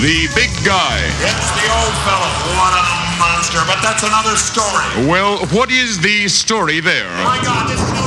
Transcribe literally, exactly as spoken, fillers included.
The big guy. It's the old fella. What a monster. But that's another story. Well, what is the story there? My God, this is